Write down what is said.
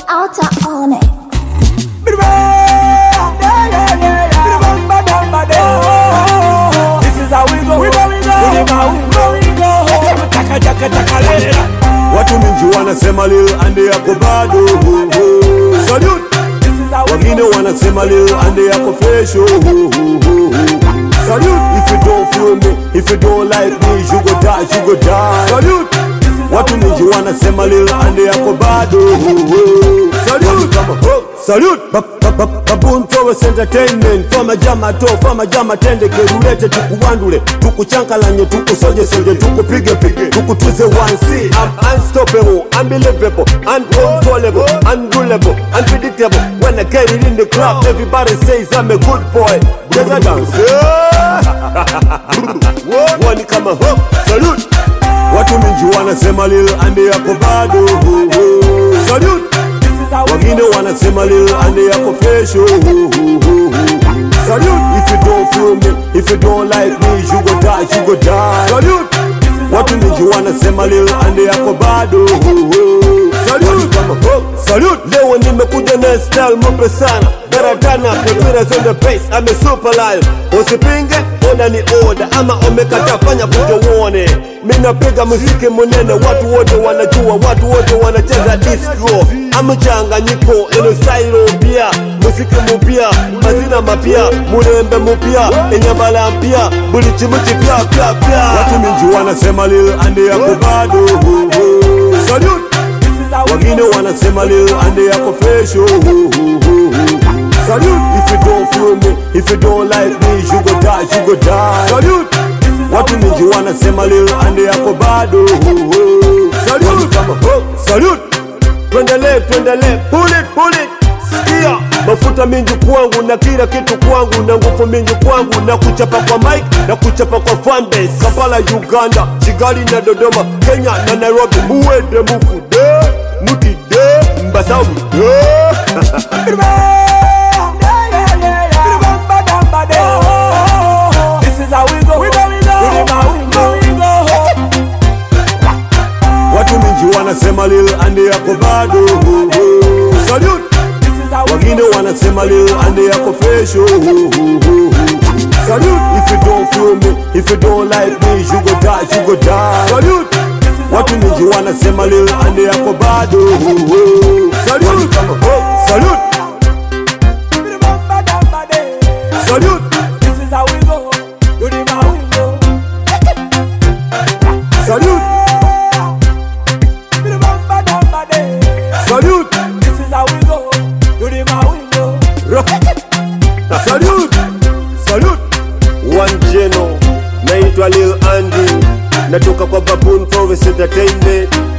Outer Onyx. This is how we go. We go. Watu mingi wanasema lil ande yako bado. Salute. Wengine wanasema lil ande yako fesho. Salute. If you don't feel me, if you don't like me, you go die, you go die. Salute. Watu mingi wanasema lil ande yako bado. Salute. Salute. Baboon Towers Entertainment. Fama jama tende kerulete tukuwandule, tukuchankalanye, tukusoje, tukupige, tukutuze 1C. I'm unstoppable, unbelievable, uncontrollable, unrulable, unpredictable. When I get it in the club, everybody says I'm a good boy. There's a dance. One kama hook. Salute. Watu mingi wanasema lil ande yako bado. Salute. Wengine wanasema lil ande yako fesho. Salute. If you don't feel me, if you don't like me, you go die, you go die. Salute. Watu mingi wanasema lil ande yako bado. Salute. Salute. Leo nimekuja na style mpya sana. Baratana, Petras on the bass, I'm a super live. Usipinge, ona ni order, ama umekata fanya fujo uone. Mina piga muziki munene, watu wote wanajua, watu wote wanacheza disco. Amchanganyiko, eno style mpya, muziki mpya, mazina mapya, murembe mpya, enyamala mpya, buli chimu kipya pya. Watu mingi wanasema lil ande yako bado. Salute. Wengine wanasema lil ande yako fesho. Salute. If you don't feel me, if you don't like me, you go die, you go die. Salute. Watu mingi wanasema lil ande yako bado. Salute. Salute. Tuendele, pull it. Sikia, mafuta mingi kwangu na kila kitu kwangu, na nguvu mingi kwangu, na kuchapa kwa mic, na kuchapa kwa fanbase. Kampala, Uganda, Kigali na Dodoma, Kenya na Nairobi, muwede mufude, mutide, mbasawu de. This is how we go. We go. Watu mingi wanasema lil ande yako bado. Salute. Wengine wanasema lil ande yako fesho. Salute. If you don't feel me, if you don't like me, you go die, you go die. Salute. Watu mingi wanasema lil ande yako bado. Salute. Salute. Salute. This is how we go. Salute. Salute. This is how we go. Salute. One Geno, naitwa Lil Andy, natoka kwa Baboon Towers Entertainment.